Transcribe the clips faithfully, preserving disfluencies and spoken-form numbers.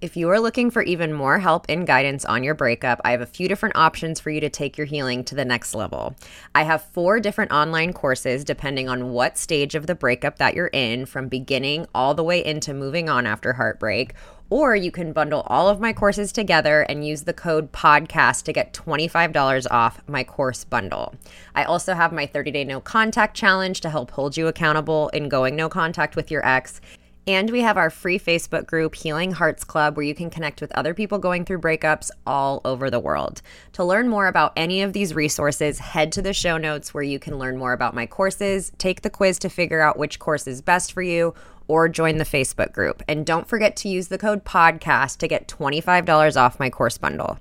If you are looking for even more help and guidance on your breakup, I have a few different options for you to take your healing to the next level. I have four different online courses depending on what stage of the breakup that you're in, from beginning all the way into moving on after heartbreak. Or you can bundle all of my courses together and use the code podcast to get twenty-five dollars off my course bundle. I also have my thirty-day no contact challenge to help hold you accountable in going no contact with your ex. And we have our free Facebook group, Healing Hearts Club, where you can connect with other people going through breakups all over the world. To learn more about any of these resources, head to the show notes where you can learn more about my courses, take the quiz to figure out which course is best for you, or join the Facebook group. And don't forget to use the code podcast to get twenty-five dollars off my course bundle.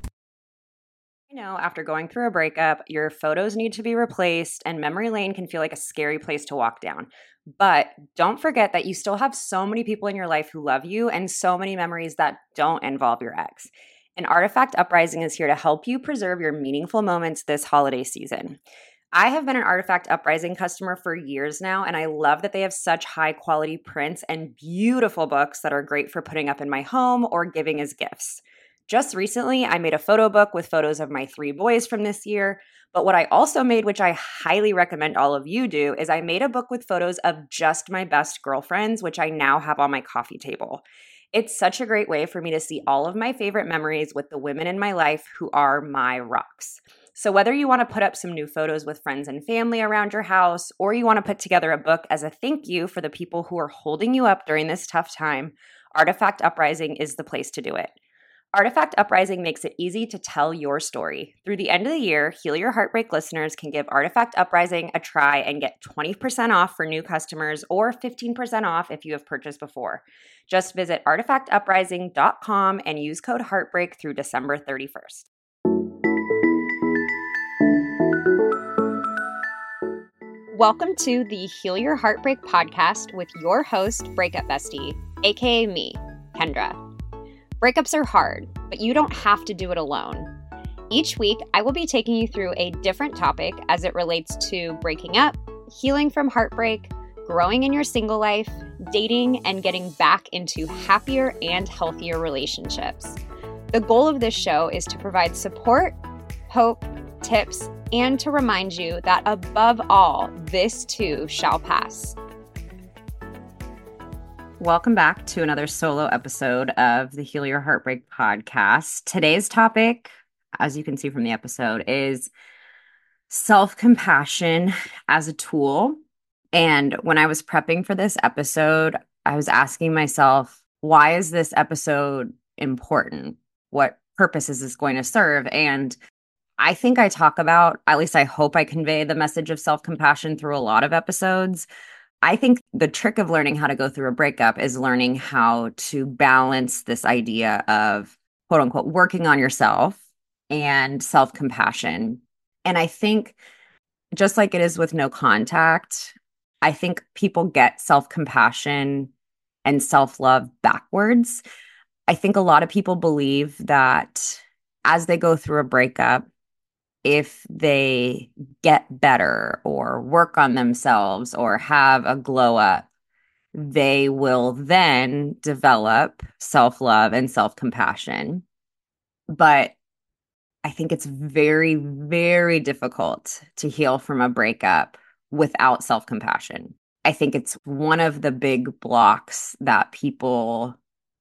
You know, after going through a breakup, your photos need to be replaced, and memory lane can feel like a scary place to walk down. But don't forget that you still have so many people in your life who love you and so many memories that don't involve your ex. And Artifact Uprising is here to help you preserve your meaningful moments this holiday season. I have been an Artifact Uprising customer for years now, and I love that they have such high quality prints and beautiful books that are great for putting up in my home or giving as gifts. Just recently, I made a photo book with photos of my three boys from this year. But what I also made, which I highly recommend all of you do, is I made a book with photos of just my best girlfriends, which I now have on my coffee table. It's such a great way for me to see all of my favorite memories with the women in my life who are my rocks. So whether you want to put up some new photos with friends and family around your house, or you want to put together a book as a thank you for the people who are holding you up during this tough time, Artifact Uprising is the place to do it. Artifact Uprising makes it easy to tell your story. Through the end of the year, Heal Your Heartbreak listeners can give Artifact Uprising a try and get twenty percent off for new customers or fifteen percent off if you have purchased before. Just visit artifact uprising dot com and use code HEARTBREAK through December thirty-first. Welcome to the Heal Your Heartbreak podcast with your host, Breakup Bestie, aka me, Kendra. Breakups are hard, but you don't have to do it alone. Each week, I will be taking you through a different topic as it relates to breaking up, healing from heartbreak, growing in your single life, dating, and getting back into happier and healthier relationships. The goal of this show is to provide support, hope, tips, and to remind you that above all, this too shall pass. Welcome back to another solo episode of the Heal Your Heartbreak podcast. Today's topic, as you can see from the episode, is self-compassion as a tool. And when I was prepping for this episode, I was asking myself, why is this episode important? What purpose is this going to serve? And I think I talk about, at least I hope I convey the message of self-compassion through a lot of episodes. I think the trick of learning how to go through a breakup is learning how to balance this idea of, quote unquote, working on yourself and self-compassion. And I think just like it is with no contact, I think people get self-compassion and self-love backwards. I think a lot of people believe that as they go through a breakup, if they get better or work on themselves or have a glow up, they will then develop self-love and self-compassion. But I think it's very, very difficult to heal from a breakup without self-compassion. I think it's one of the big blocks that people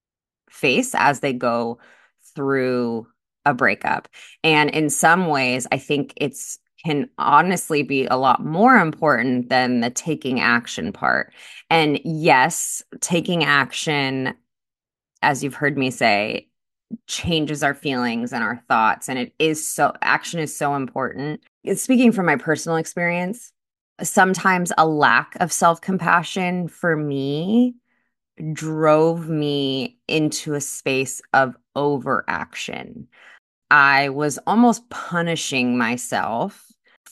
face as they go through a breakup. And in some ways, I think it's can honestly be a lot more important than the taking action part. And yes, taking action, as you've heard me say, changes our feelings and our thoughts. And it is so, action is so important. Speaking from my personal experience, sometimes a lack of self-compassion for me drove me into a space of overaction. I was almost punishing myself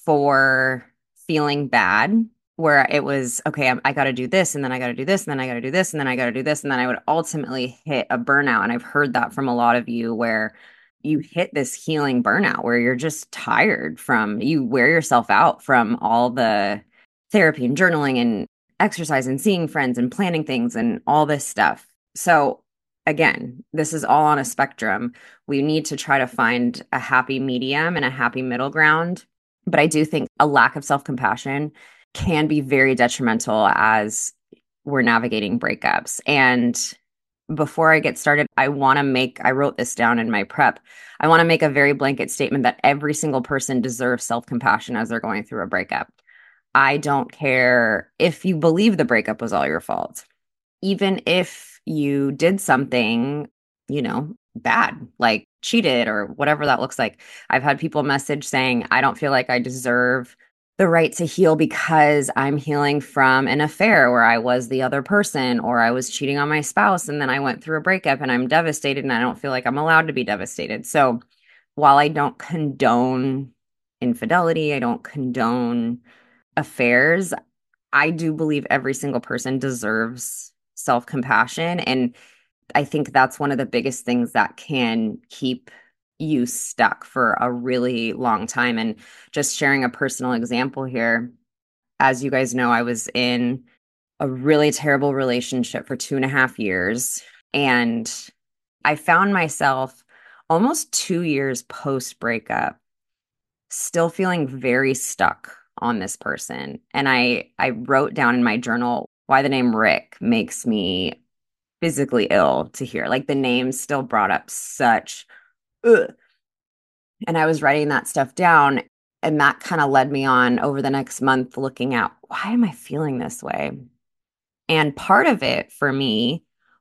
for feeling bad, where it was, okay, I'm, I got to do this, and then I got to do this, and then I got to do this, and then I got to do this, and then I would ultimately hit a burnout. And I've heard that from a lot of you, where you hit this healing burnout where you're just tired from, you wear yourself out from all the therapy and journaling and exercise and seeing friends and planning things and all this stuff. So again, this is all on a spectrum. We need to try to find a happy medium and a happy middle ground. But I do think a lack of self compassion can be very detrimental as we're navigating breakups. And before I get started, I want to make, I wrote this down in my prep. I want to make a very blanket statement that every single person deserves self compassion as they're going through a breakup. I don't care if you believe the breakup was all your fault. Even if you did something, you know, bad, like cheated or whatever that looks like. I've had people message saying, I don't feel like I deserve the right to heal because I'm healing from an affair where I was the other person or I was cheating on my spouse and then I went through a breakup and I'm devastated and I don't feel like I'm allowed to be devastated. So while I don't condone infidelity, I don't condone affairs, I do believe every single person deserves self compassion. And I think that's one of the biggest things that can keep you stuck for a really long time. And just sharing a personal example here, as you guys know, I was in a really terrible relationship for two and a half years. And I found myself almost two years post breakup still feeling very stuck on this person. And I I wrote down in my journal why the name Rick makes me physically ill to hear. Like the name still brought up such ugh. And I was writing that stuff down and that kind of led me on over the next month looking at why am I feeling this way? And part of it for me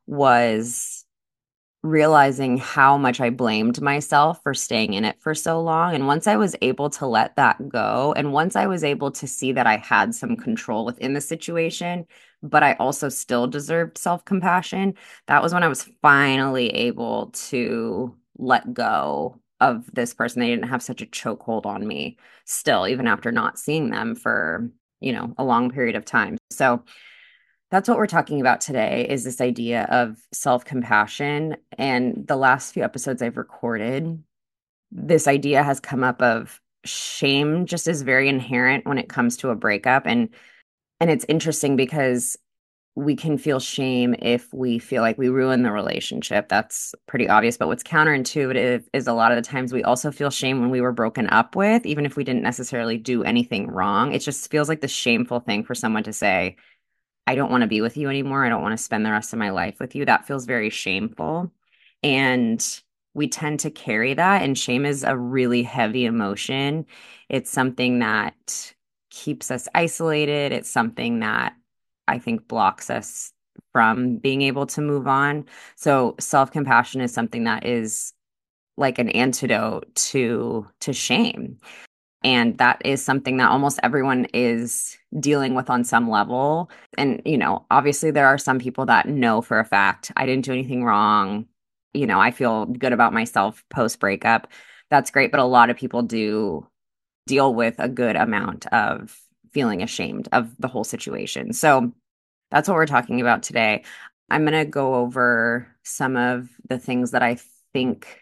was realizing how much I blamed myself for staying in it for so long. And once I was able to let that go, and once I was able to see that I had some control within the situation, but I also still deserved self-compassion, that was when I was finally able to let go of this person. They didn't have such a chokehold on me still, even after not seeing them for, you know, a long period of time. So that's what we're talking about today is this idea of self-compassion. And the last few episodes I've recorded, this idea has come up of shame just is very inherent when it comes to a breakup. And and it's interesting because we can feel shame if we feel like we ruin the relationship. That's pretty obvious. But what's counterintuitive is a lot of the times we also feel shame when we were broken up with, even if we didn't necessarily do anything wrong. It just feels like the shameful thing for someone to say, I don't want to be with you anymore. I don't want to spend the rest of my life with you. That feels very shameful. And we tend to carry that. And shame is a really heavy emotion. It's something that keeps us isolated. It's something that I think blocks us from being able to move on. So self-compassion is something that is like an antidote to to shame. And that is something that almost everyone is dealing with on some level. And, you know, obviously there are some people that know for a fact, I didn't do anything wrong. You know, I feel good about myself post breakup. That's great. But a lot of people do deal with a good amount of feeling ashamed of the whole situation. So that's what we're talking about today. I'm going to go over some of the things that I think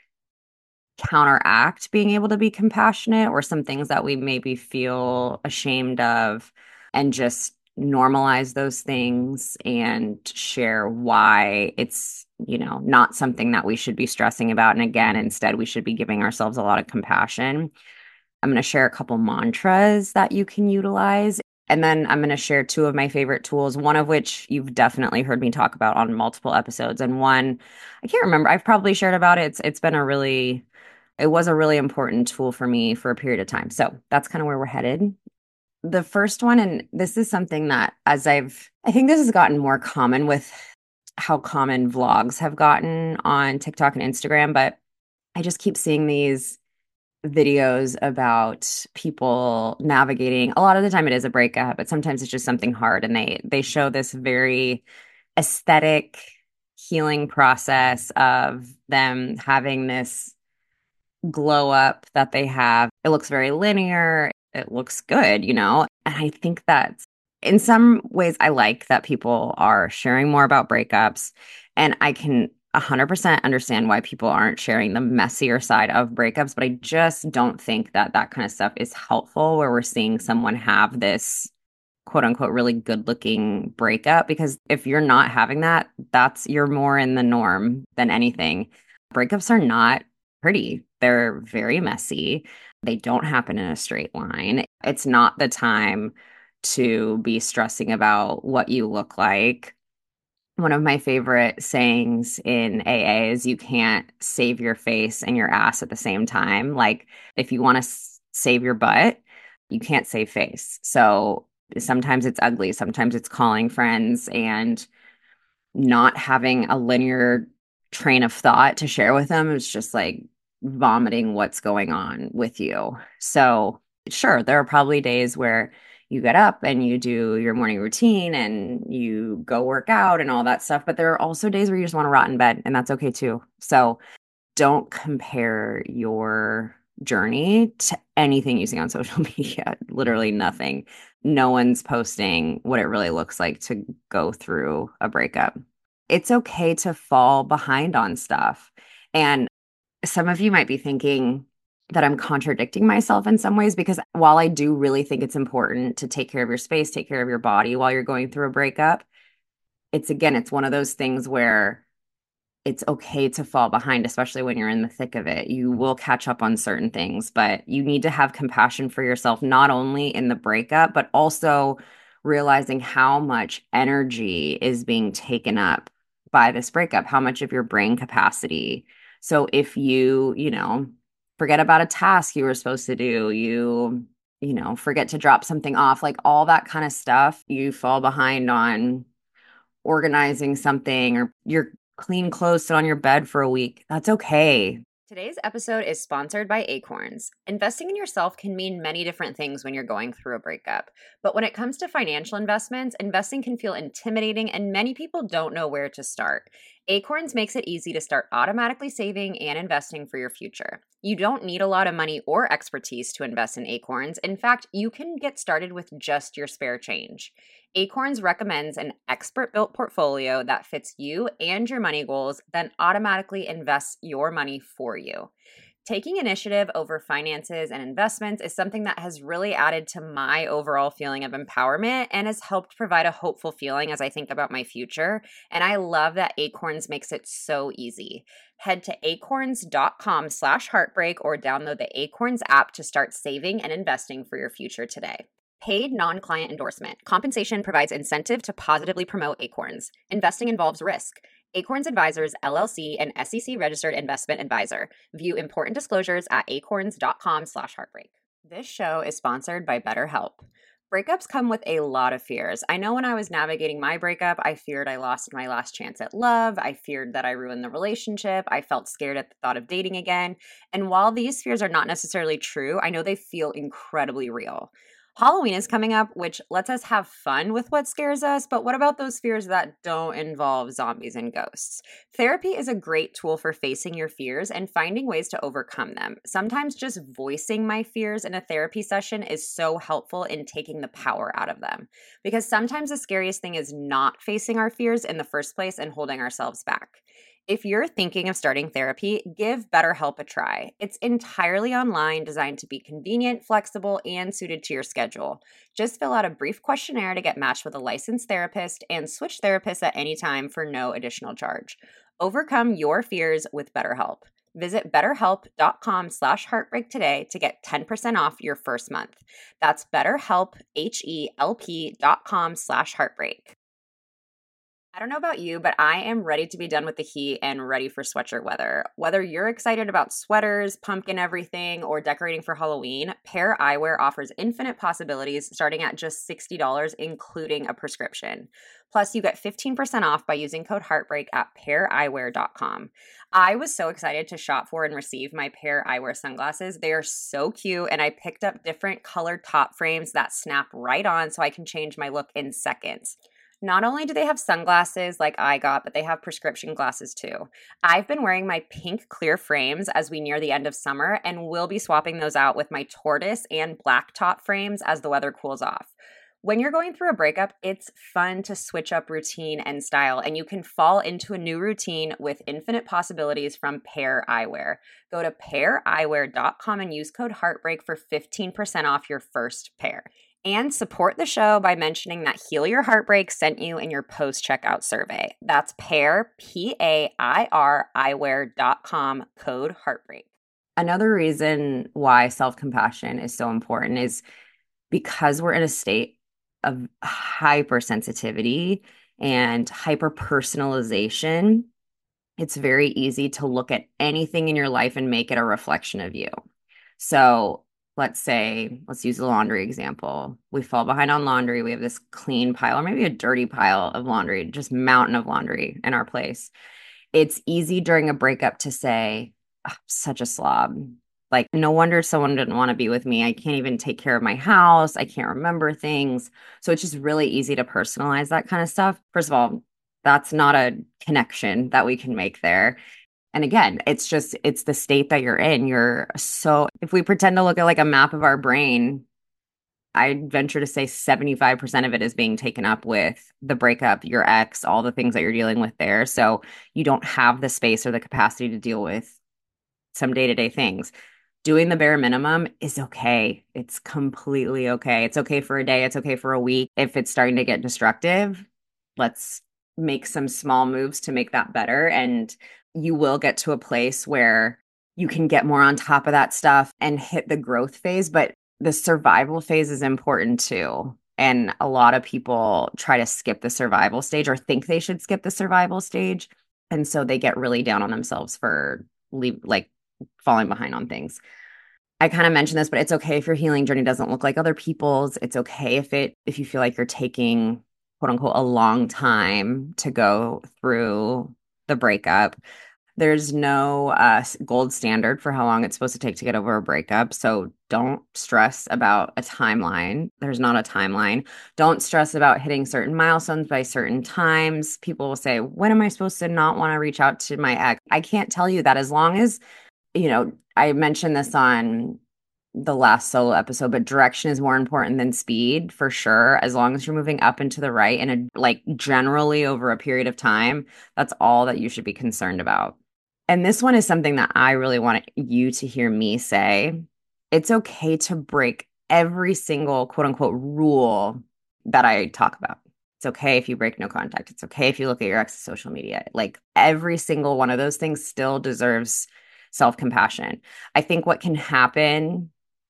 counteract being able to be compassionate or some things that we maybe feel ashamed of and just normalize those things and share why it's, you know, not something that we should be stressing about. And again, instead, we should be giving ourselves a lot of compassion. I'm going to share a couple mantras that you can utilize. And then I'm going to share two of my favorite tools, one of which you've definitely heard me talk about on multiple episodes. And one, I can't remember, I've probably shared about it. It's, it's been a really it was a really important tool for me for a period of time. So that's kind of where we're headed. The first one, and this is something that as I've, I think this has gotten more common with how common vlogs have gotten on TikTok and Instagram, but I just keep seeing these videos about people navigating. A lot of the time it is a breakup, but sometimes it's just something hard. And they they show this very aesthetic healing process of them having this glow up that they have. It looks very linear. It looks good, you know? And I think that in some ways, I like that people are sharing more about breakups. And I can one hundred percent understand why people aren't sharing the messier side of breakups. But I just don't think that that kind of stuff is helpful where we're seeing someone have this quote unquote really good looking breakup, because if you're not having that, that's you're more in the norm than anything. Breakups are not pretty. They're very messy. They don't happen in a straight line. It's not the time to be stressing about what you look like. One of my favorite sayings in A A is you can't save your face and your ass at the same time. Like if you want to s- save your butt, you can't save face. So sometimes it's ugly, sometimes it's calling friends and not having a linear train of thought to share with them. It's just like vomiting what's going on with you. So, sure, there are probably days where you get up and you do your morning routine and you go work out and all that stuff. But there are also days where you just want to rot in bed, and that's okay too. So, don't compare your journey to anything you see on social media. Literally nothing. No one's posting what it really looks like to go through a breakup. It's okay to fall behind on stuff. And some of you might be thinking that I'm contradicting myself in some ways, because while I do really think it's important to take care of your space, take care of your body while you're going through a breakup, it's again, it's one of those things where it's okay to fall behind, especially when you're in the thick of it. You will catch up on certain things, but you need to have compassion for yourself, not only in the breakup, but also realizing how much energy is being taken up by this breakup, how much of your brain capacity. So if you, you know, forget about a task you were supposed to do, you, you know, forget to drop something off, like all that kind of stuff, you fall behind on organizing something, or your clean clothes sit on your bed for a week. That's okay. Today's episode is sponsored by Acorns. Investing in yourself can mean many different things when you're going through a breakup. But when it comes to financial investments, investing can feel intimidating and many people don't know where to start. Acorns makes it easy to start automatically saving and investing for your future. You don't need a lot of money or expertise to invest in Acorns. In fact, you can get started with just your spare change. Acorns recommends an expert-built portfolio that fits you and your money goals, then automatically invests your money for you. Taking initiative over finances and investments is something that has really added to my overall feeling of empowerment and has helped provide a hopeful feeling as I think about my future. And I love that Acorns makes it so easy. Head to acorns.com slash heartbreak or download the Acorns app to start saving and investing for your future today. Paid non-client endorsement. Compensation provides incentive to positively promote Acorns. Investing involves risk. Acorns Advisors, L L C, an S E C-registered investment advisor. View important disclosures at acorns.com slash heartbreak. This show is sponsored by BetterHelp. Breakups come with a lot of fears. I know when I was navigating my breakup, I feared I lost my last chance at love. I feared that I ruined the relationship. I felt scared at the thought of dating again. And while these fears are not necessarily true, I know they feel incredibly real. Halloween is coming up, which lets us have fun with what scares us, but what about those fears that don't involve zombies and ghosts? Therapy is a great tool for facing your fears and finding ways to overcome them. Sometimes just voicing my fears in a therapy session is so helpful in taking the power out of them, because sometimes the scariest thing is not facing our fears in the first place and holding ourselves back. If you're thinking of starting therapy, give BetterHelp a try. It's entirely online, designed to be convenient, flexible, and suited to your schedule. Just fill out a brief questionnaire to get matched with a licensed therapist and switch therapists at any time for no additional charge. Overcome your fears with BetterHelp. Visit betterhelp.com slash heartbreak today to get ten percent off your first month. That's betterhelp, H-E-L-P dot com slash heartbreak. I don't know about you, but I am ready to be done with the heat and ready for sweatshirt weather. Whether you're excited about sweaters, pumpkin everything, or decorating for Halloween, Pair Eyewear offers infinite possibilities starting at just sixty dollars, including a prescription. Plus, you get fifteen percent off by using code Heartbreak at pair eyewear dot com. I was so excited to shop for and receive my Pair Eyewear sunglasses. They are so cute, and I picked up different colored top frames that snap right on so I can change my look in seconds. Not only do they have sunglasses like I got, but they have prescription glasses too. I've been wearing my pink clear frames as we near the end of summer, and will be swapping those out with my tortoise and black top frames as the weather cools off. When you're going through a breakup, it's fun to switch up routine and style, and you can fall into a new routine with infinite possibilities from Pair Eyewear. Go to pair eyewear dot com and use code Heartbreak for fifteen percent off your first pair. And support the show by mentioning that Heal Your Heartbreak sent you in your post-checkout survey. That's pair, P A I R, eyewear dot com, code heartbreak. Another reason why self-compassion is so important is because we're in a state of hypersensitivity and hyper-personalization. It's very easy to look at anything in your life and make it a reflection of you. So let's say, let's use the laundry example. We fall behind on laundry. We have this clean pile or maybe a dirty pile of laundry, just mountain of laundry in our place. It's easy during a breakup to say, oh, I'm such a slob. Like, no wonder someone didn't want to be with me. I can't even take care of my house. I can't remember things. So it's just really easy to personalize that kind of stuff. First of all, that's not a connection that we can make there. And again, it's just, it's the state that you're in. You're so, if we pretend to look at like a map of our brain, I venture to say seventy-five percent of it is being taken up with the breakup, your ex, all the things that you're dealing with there. So you don't have the space or the capacity to deal with some day-to-day things. Doing the bare minimum is okay. It's completely okay. It's okay for a day. It's okay for a week. If it's starting to get destructive, let's make some small moves to make that better. And you will get to a place where you can get more on top of that stuff and hit the growth phase. But the survival phase is important too. And a lot of people try to skip the survival stage or think they should skip the survival stage. And so they get really down on themselves for leave, like falling behind on things. I kind of mentioned this, but it's okay if your healing journey doesn't look like other people's. It's okay if it if you feel like you're taking, quote unquote, a long time to go through the breakup. There's no uh, gold standard for how long it's supposed to take to get over a breakup. So don't stress about a timeline. There's not a timeline. Don't stress about hitting certain milestones by certain times. People will say, when am I supposed to not want to reach out to my ex? I can't tell you that. As long as, you know, I mentioned this on the last solo episode, but direction is more important than speed for sure. As long as you're moving up and to the right and a, like generally over a period of time, that's all that you should be concerned about. And this one is something that I really want you to hear me say. It's okay to break every single quote unquote rule that I talk about. It's okay if you break no contact. It's okay if you look at your ex's social media. Like every single one of those things still deserves self-compassion. I think what can happen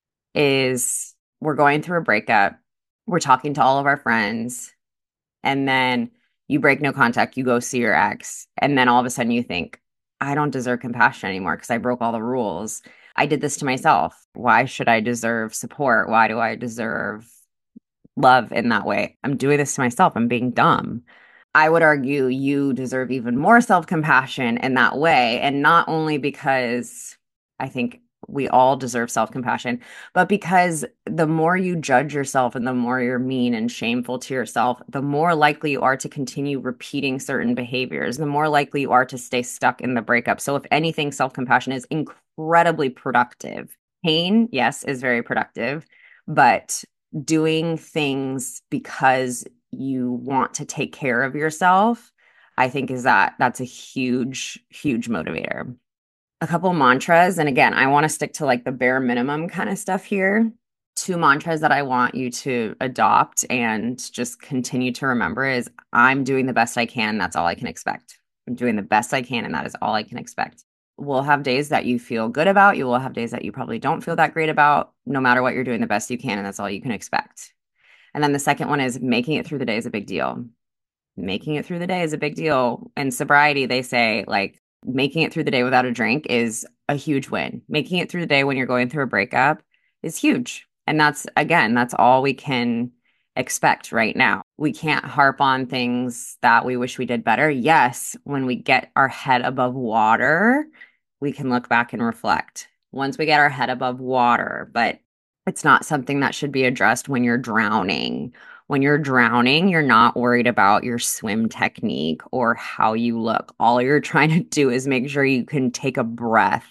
is we're going through a breakup. We're talking to all of our friends. And then you break no contact. You go see your ex. And then all of a sudden you think, I don't deserve compassion anymore because I broke all the rules. I did this to myself. Why should I deserve support? Why do I deserve love in that way? I'm doing this to myself. I'm being dumb. I would argue you deserve even more self-compassion in that way. And not only because I think we all deserve self-compassion, but because the more you judge yourself and the more you're mean and shameful to yourself, the more likely you are to continue repeating certain behaviors, the more likely you are to stay stuck in the breakup. So if anything, self-compassion is incredibly productive. Pain, yes, is very productive, but doing things because you want to take care of yourself, I think is that that's a huge, huge motivator. A couple mantras. And again, I want to stick to like the bare minimum kind of stuff here. Two mantras that I want you to adopt and just continue to remember is I'm doing the best I can. That's all I can expect. I'm doing the best I can. And that is all I can expect. We'll have days that you feel good about. You will have days that you probably don't feel that great about. No matter what, you're doing the best you can. And that's all you can expect. And then the second one is making it through the day is a big deal. Making it through the day is a big deal. In sobriety, they say like, making it through the day without a drink is a huge win. Making it through the day when you're going through a breakup is huge. And that's, again, that's all we can expect right now. We can't harp on things that we wish we did better. Yes, when we get our head above water, we can look back and reflect. Once we get our head above water, but it's not something that should be addressed when you're drowning. When you're drowning, you're not worried about your swim technique or how you look. All you're trying to do is make sure you can take a breath.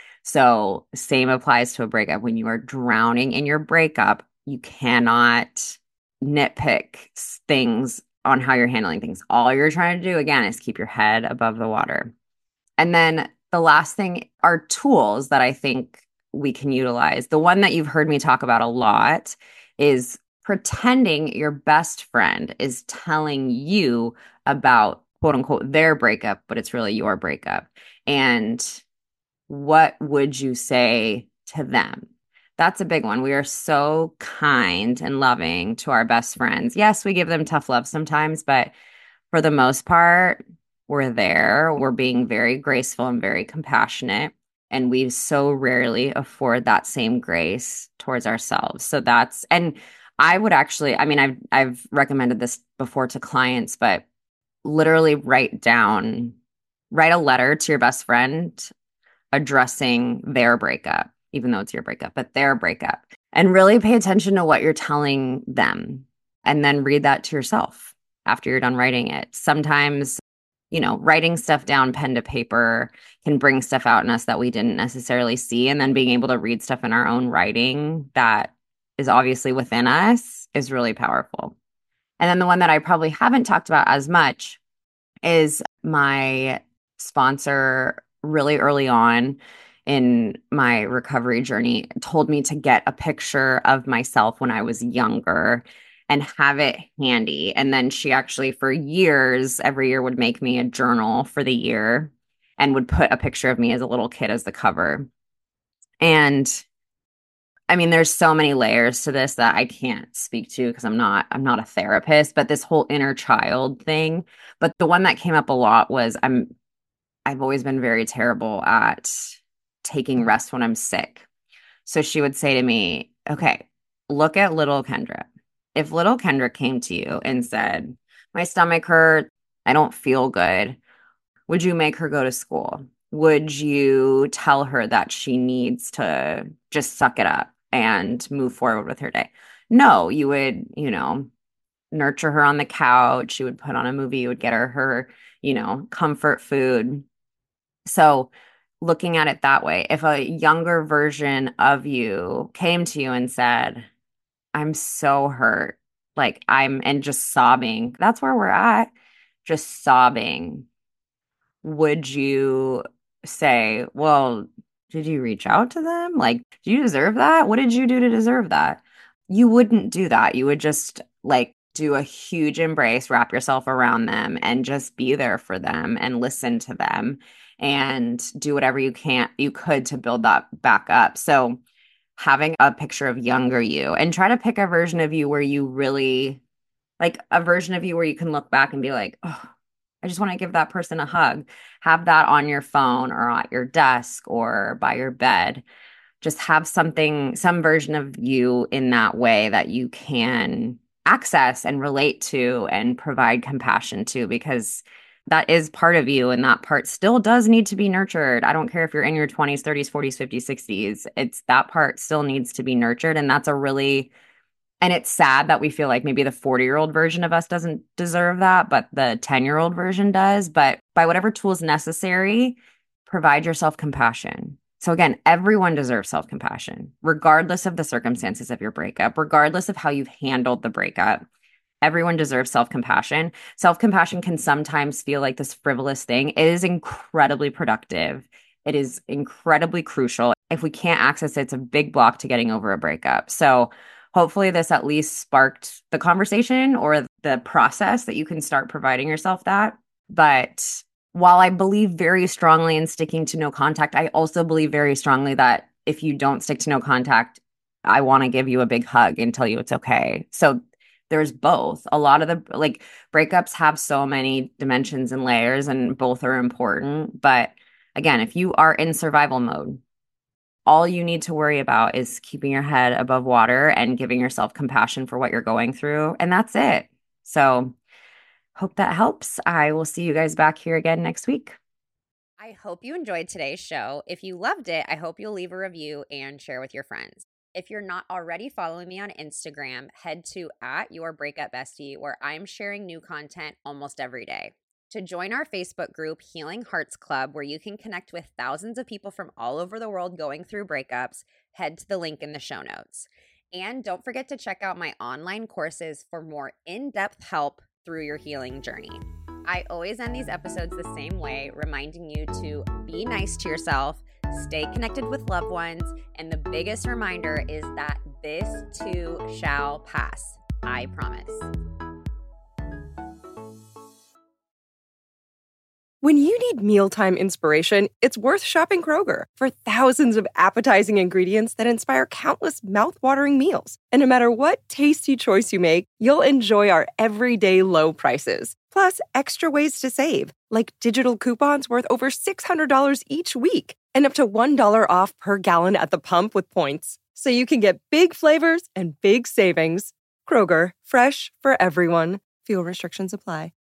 So same applies to a breakup. When you are drowning in your breakup, you cannot nitpick things on how you're handling things. All you're trying to do, again, is keep your head above the water. And then the last thing are tools that I think we can utilize. The one that you've heard me talk about a lot is pretending your best friend is telling you about quote unquote their breakup, but it's really your breakup. And what would you say to them? That's a big one. We are so kind and loving to our best friends. Yes, we give them tough love sometimes, but for the most part, we're there. We're being very graceful and very compassionate. And we so rarely afford that same grace towards ourselves. So that's, and I would actually, I mean, I've I've recommended this before to clients, but literally write down, write a letter to your best friend addressing their breakup, even though it's your breakup, but their breakup. And really pay attention to what you're telling them. And then read that to yourself after you're done writing it. Sometimes, you know, writing stuff down pen to paper can bring stuff out in us that we didn't necessarily see. And then being able to read stuff in our own writing that is obviously within us is really powerful. And then the one that I probably haven't talked about as much is my sponsor really early on in my recovery journey told me to get a picture of myself when I was younger and have it handy. And then she actually for years, every year would make me a journal for the year and would put a picture of me as a little kid as the cover. And I mean, there's so many layers to this that I can't speak to because I'm not, I'm not a therapist, but this whole inner child thing. But the one that came up a lot was I'm, I've always been very terrible at taking rest when I'm sick. So she would say to me, okay, look at little Kendra. If little Kendra came to you and said, my stomach hurts, I don't feel good, would you make her go to school? Would you tell her that she needs to just suck it up and move forward with her day? No, you would, you know, nurture her on the couch. You would put on a movie. You would get her her, you know, comfort food. So looking at it that way, if a younger version of you came to you and said, I'm so hurt, like I'm, and just sobbing, that's where we're at, just sobbing. Would you say, well, did you reach out to them? Like, do you deserve that? What did you do to deserve that? You wouldn't do that. You would just like do a huge embrace, wrap yourself around them and just be there for them and listen to them and do whatever you can you could to build that back up. So having a picture of younger you and try to pick a version of you where you really like a version of you where you can look back and be like, oh, I just want to give that person a hug. Have that on your phone or at your desk or by your bed. Just have something, some version of you in that way that you can access and relate to and provide compassion to, because that is part of you and that part still does need to be nurtured. I don't care if you're in your twenties, thirties, forties, fifties, sixties. It's that part still needs to be nurtured. And that's a really And it's sad that we feel like maybe the forty-year-old version of us doesn't deserve that, but the ten-year-old version does. But by whatever tools necessary, provide yourself compassion. So again, everyone deserves self-compassion, regardless of the circumstances of your breakup, regardless of how you've handled the breakup. Everyone deserves self-compassion. Self-compassion can sometimes feel like this frivolous thing. It is incredibly productive. It is incredibly crucial. If we can't access it, it's a big block to getting over a breakup. So hopefully this at least sparked the conversation or the process that you can start providing yourself that. But while I believe very strongly in sticking to no contact, I also believe very strongly that if you don't stick to no contact, I want to give you a big hug and tell you it's okay. So there's both. A lot of the like breakups have so many dimensions and layers, and both are important. But again, if you are in survival mode, all you need to worry about is keeping your head above water and giving yourself compassion for what you're going through. And that's it. So hope that helps. I will see you guys back here again next week. I hope you enjoyed today's show. If you loved it, I hope you'll leave a review and share with your friends. If you're not already following me on Instagram, head to at your breakup bestie, where I'm sharing new content almost every day. To join our Facebook group, Healing Hearts Club, where you can connect with thousands of people from all over the world going through breakups, head to the link in the show notes. And don't forget to check out my online courses for more in-depth help through your healing journey. I always end these episodes the same way, reminding you to be nice to yourself, stay connected with loved ones, and the biggest reminder is that This too shall pass. I promise. When you need mealtime inspiration, it's worth shopping Kroger for thousands of appetizing ingredients that inspire countless mouth-watering meals. And no matter what tasty choice you make, you'll enjoy our everyday low prices. Plus, extra ways to save, like digital coupons worth over six hundred dollars each week and up to one dollar off per gallon at the pump with points. So you can get big flavors and big savings. Kroger, fresh for everyone. Fuel restrictions apply.